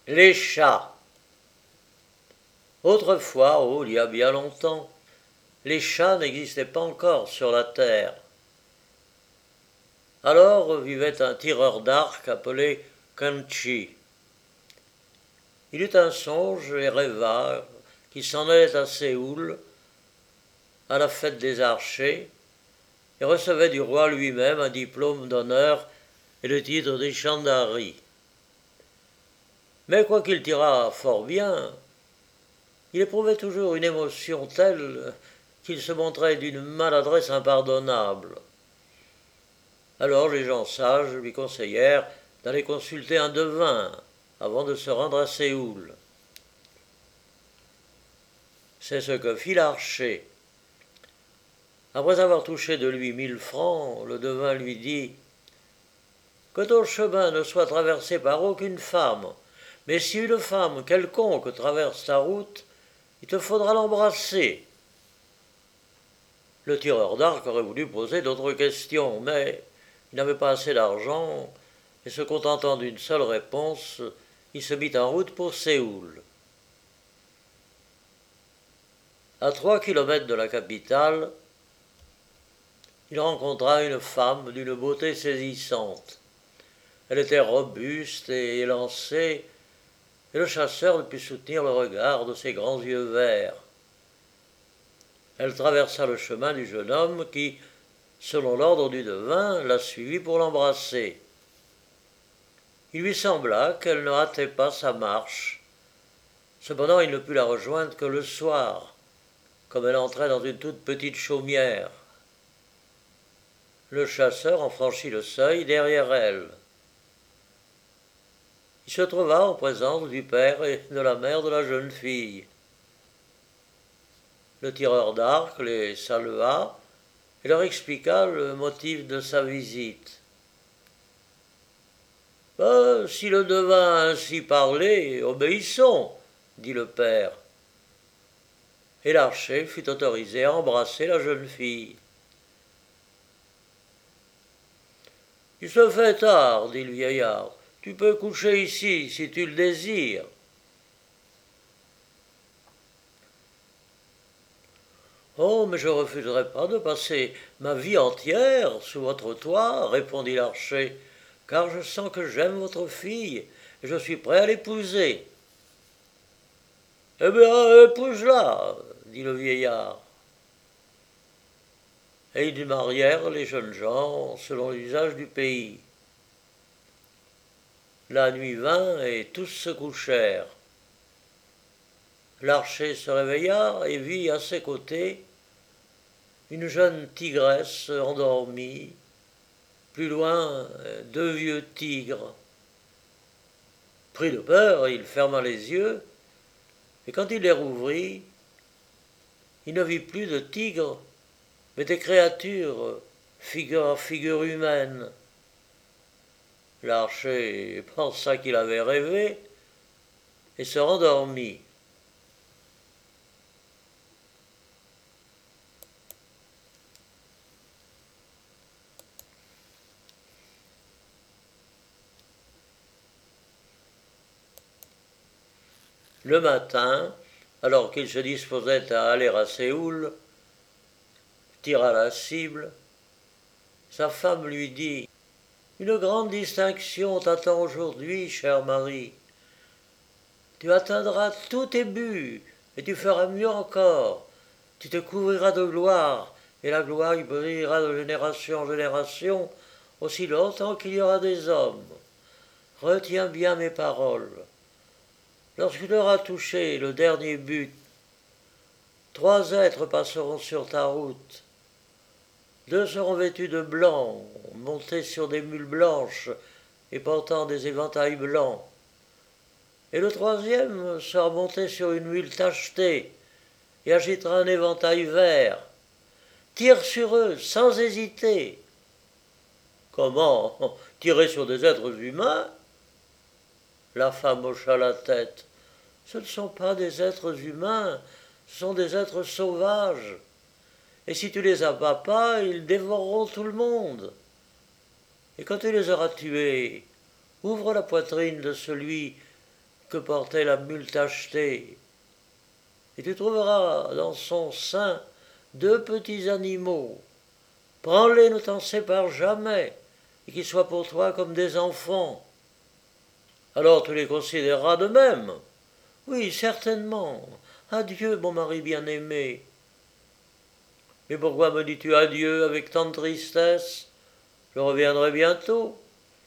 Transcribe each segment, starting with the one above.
Les chats. Autrefois, il y a bien longtemps, les chats n'existaient pas encore sur la terre. Alors vivait un tireur d'arc appelé Kanchi. Il eut un songe et rêva qu'il s'en allait à Séoul, à la fête des archers, et recevait du roi lui-même un diplôme d'honneur et le titre d'Ishandari. Mais quoiqu'il tirât fort bien, il éprouvait toujours une émotion telle qu'il se montrait d'une maladresse impardonnable. Alors les gens sages lui conseillèrent d'aller consulter un devin avant de se rendre à Séoul. C'est ce que fit l'archer. Après avoir touché de lui 1000 francs, le devin lui dit « Que ton chemin ne soit traversé par aucune femme, mais si une femme quelconque traverse ta route, il te faudra l'embrasser. » Le tireur d'arc aurait voulu poser d'autres questions, mais il n'avait pas assez d'argent, et se contentant d'une seule réponse, il se mit en route pour Séoul. À 3 kilomètres de la capitale, il rencontra une femme d'une beauté saisissante. Elle était robuste et élancée, et le chasseur ne put soutenir le regard de ses grands yeux verts. Elle traversa le chemin du jeune homme qui, selon l'ordre du devin, la suivit pour l'embrasser. Il lui sembla qu'elle ne hâtait pas sa marche. Cependant, il ne put la rejoindre que le soir, comme elle entrait dans une toute petite chaumière. Le chasseur en franchit le seuil derrière elle. Il se trouva en présence du père et de la mère de la jeune fille. Le tireur d'arc les salua et leur expliqua le motif de sa visite. « Si le devin a ainsi parlé, obéissons, » dit le père. Et l'archer fut autorisé à embrasser la jeune fille. « Il se fait tard, dit le vieillard. Tu peux coucher ici si tu le désires. » « Oh, mais je ne refuserai pas de passer ma vie entière sous votre toit, répondit l'archer, car je sens que j'aime votre fille et je suis prêt à l'épouser. Eh bien, épouse-la, dit le vieillard. Et ils marièrent les jeunes gens selon l'usage du pays. La nuit vint et tous se couchèrent. L'archer se réveilla et vit à ses côtés une jeune tigresse endormie, plus loin 2 vieux tigres. Pris de peur, il ferma les yeux, et quand il les rouvrit, il ne vit plus de tigres, mais des créatures, figure humaine. L'archer pensa qu'il avait rêvé et se rendormit. Le matin, alors qu'il se disposait à aller à Séoul, tira la cible, sa femme lui dit « Une grande distinction t'attend aujourd'hui, chère Marie. Tu atteindras tous tes buts, et tu feras mieux encore. Tu te couvriras de gloire, et la gloire y brillera de génération en génération, aussi longtemps qu'il y aura des hommes. Retiens bien mes paroles. Lorsque tu auras touché le dernier but, 3 êtres passeront sur ta route. 2 seront vêtus de blanc, montés sur des mules blanches et portant des éventails blancs. Et le 3e sera monté sur une mule tachetée et agitera un éventail vert. Tire sur eux sans hésiter. » « Comment, tirer sur des êtres humains ?» La femme hocha la tête. « Ce ne sont pas des êtres humains, ce sont des êtres sauvages. Et si tu les abats pas, ils dévoreront tout le monde. Et quand tu les auras tués, ouvre la poitrine de celui que portait la mule tachetée. Et tu trouveras dans son sein 2 petits animaux. Prends-les, ne t'en sépare jamais, et qu'ils soient pour toi comme des enfants. Alors tu les considéreras de même. Oui, certainement. Adieu, mon mari bien-aimé. Mais pourquoi me dis-tu adieu avec tant de tristesse? Je reviendrai bientôt.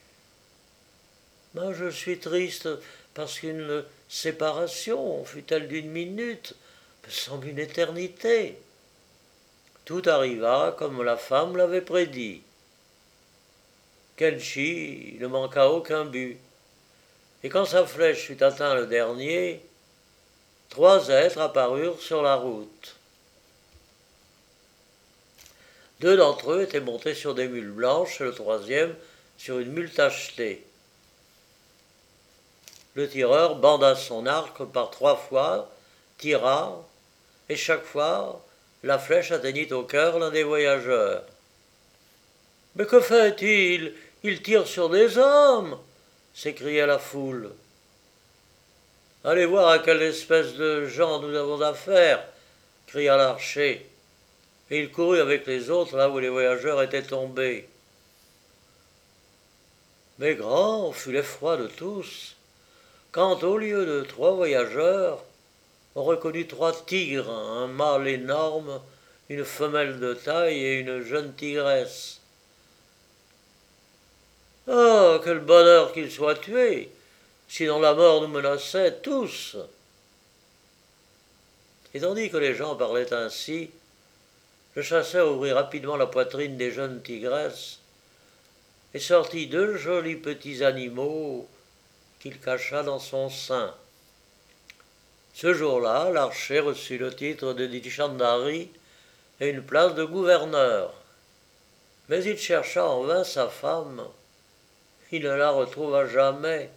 Ben, je suis triste parce qu'une séparation, fût-elle d'une minute, me semble une éternité. Tout arriva comme la femme l'avait prédit. Kenchi ne manqua aucun but, et quand sa flèche eut atteint le dernier, 3 êtres apparurent sur la route. 2 d'entre eux étaient montés sur des mules blanches et le 3e sur une mule tachetée. Le tireur banda son arc par 3 fois, tira, et chaque fois, la flèche atteignit au cœur l'un des voyageurs. « Mais que fait-il? Il tire sur des hommes !» s'écria la foule. « Allez voir à quelle espèce de gens nous avons affaire !» cria l'archer. Et il courut avec les autres là où les voyageurs étaient tombés. Mais grand fut l'effroi de tous, quand au lieu de 3 voyageurs, on reconnut 3 tigres, un mâle énorme, une femelle de taille et une jeune tigresse. « Oh, quel bonheur qu'ils soient tués, sinon la mort nous menaçait tous !» Et tandis que les gens parlaient ainsi, le chasseur ouvrit rapidement la poitrine des jeunes tigresses et sortit 2 jolis petits animaux qu'il cacha dans son sein. Ce jour-là, l'archer reçut le titre de Dichandari et une place de gouverneur. Mais il chercha en vain sa femme. Il ne la retrouva jamais.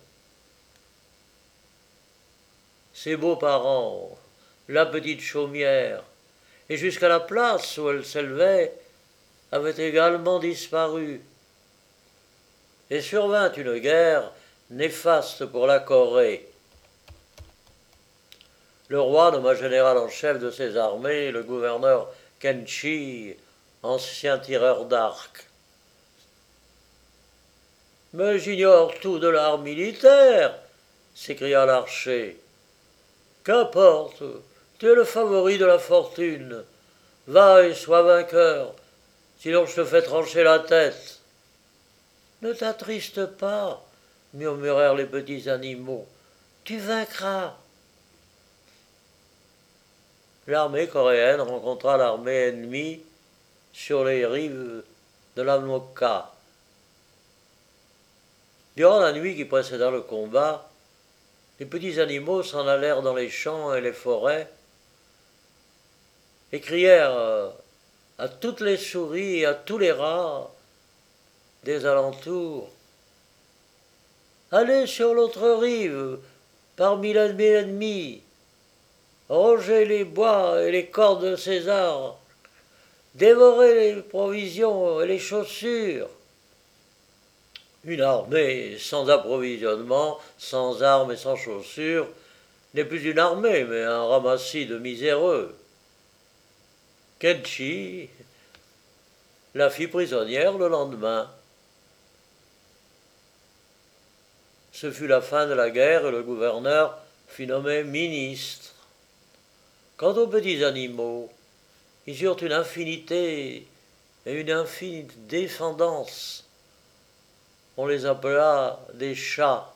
Ses beaux-parents, la petite chaumière, et jusqu'à la place où elle s'élevait, avaient également disparu. Et survint une guerre néfaste pour la Corée. Le roi nomma général en chef de ses armées le gouverneur Kenchi, ancien tireur d'arc. « Mais j'ignore tout de l'art militaire !» s'écria l'archer. « Qu'importe, tu es le favori de la fortune. Va et sois vainqueur, sinon je te fais trancher la tête. »« Ne t'attriste pas, murmurèrent les petits animaux. Tu vaincras. » L'armée coréenne rencontra l'armée ennemie sur les rives de la Mokka. Durant la nuit qui précéda le combat, les petits animaux s'en allèrent dans les champs et les forêts et crièrent à toutes les souris et à tous les rats des alentours: « Allez sur l'autre rive, parmi l'ennemi ennemi, rongez les bois et les cordes de ces arbres, dévorez les provisions et les chaussures. » Une armée sans approvisionnement, sans armes et sans chaussures n'est plus une armée, mais un ramassis de miséreux. Kenchi la fit prisonnière le lendemain. Ce fut la fin de la guerre et le gouverneur fut nommé ministre. Quant aux petits animaux, ils eurent une infinité et une infinie défendance. On les appela des chats.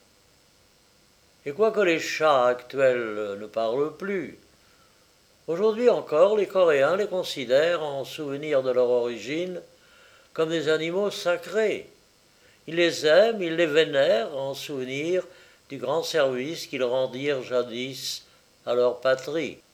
Et quoique les chats actuels ne parlent plus, aujourd'hui encore les Coréens les considèrent, en souvenir de leur origine, comme des animaux sacrés. Ils les aiment, ils les vénèrent en souvenir du grand service qu'ils rendirent jadis à leur patrie.